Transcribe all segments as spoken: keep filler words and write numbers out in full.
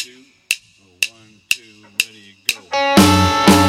two, oh, one, two, ready, go.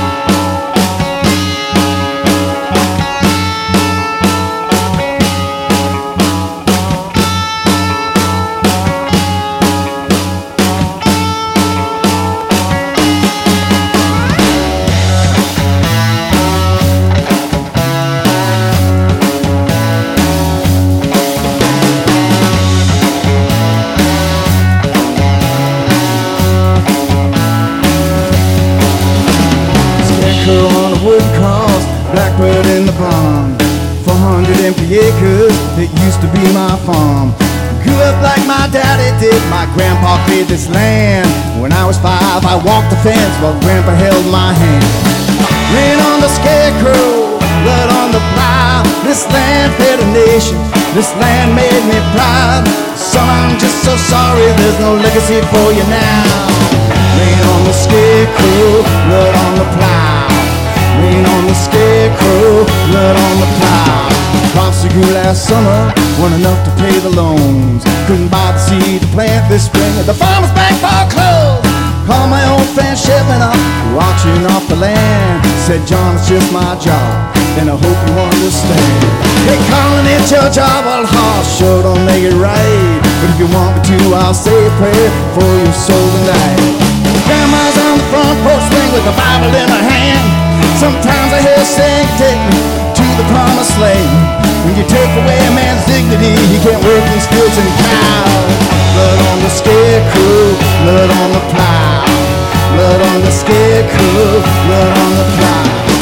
On a wood cross, blackbird in the barn. four hundred empty acres, it used to be my farm. Grew up like my daddy did, my grandpa cleared this land. When I was five, I walked the fence while grandpa held my hand. Rain on the scarecrow, blood on the plow. This land fed a nation, this land made me proud. Son, I'm just so sorry, there's no legacy for you now. Rain on the scarecrow, blood on the plow. Rain on the scarecrow, blood on the plow. Crops that grew last summer weren't enough to pay the loans. Couldn't buy the seed to plant this spring. The farmer's back foreclosed. Called my old friend Shepard up, watching off the land. Said, John, it's just my job, and I hope you understand. Hey, calling it your job, well, horse sure don't make it right. But if you want me to, I'll say a prayer for your soul tonight. Grandma's on the front porch swing with the Bible in her hand. Sometimes I hear her sing, take me to the promised land. When you take away a man's dignity, he can't work these fields and cows. Blood on the scarecrow, blood on the plow. Blood on the scarecrow, blood on the plow.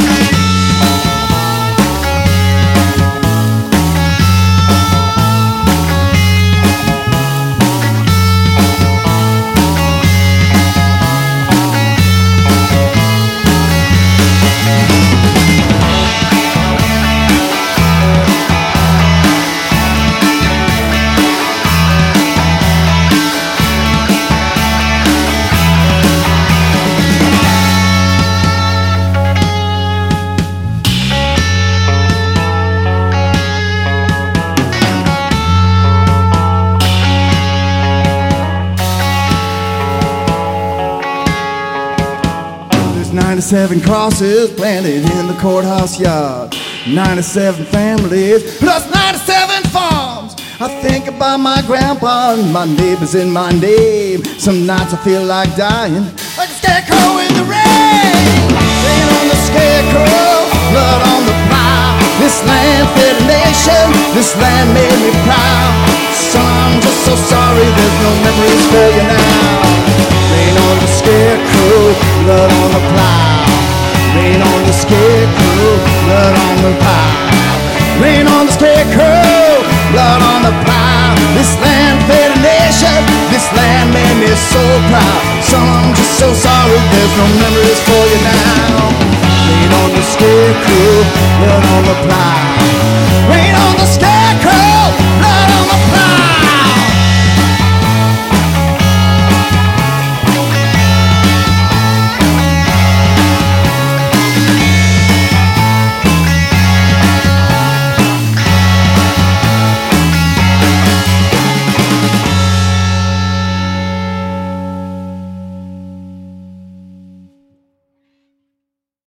ninety-seven crosses planted in the courthouse yard. ninety-seven families plus ninety-seven farms. I think about my grandpa and my neighbors in my name. Some nights I feel like dying, like a scarecrow in the rain. Rain on the scarecrow, blood on the plow. This land fed a nation, this land made me proud. Son, I'm just so sorry, there's no memories for you now. Rain on the scarecrow, blood on the plow. Rain on the scarecrow, blood on the plow. Rain on the scarecrow, blood on the plow. This land fed a nation, this land made me so proud. Son, I'm just so sorry, there's no memories for you now. Rain on the scarecrow, blood on the plow.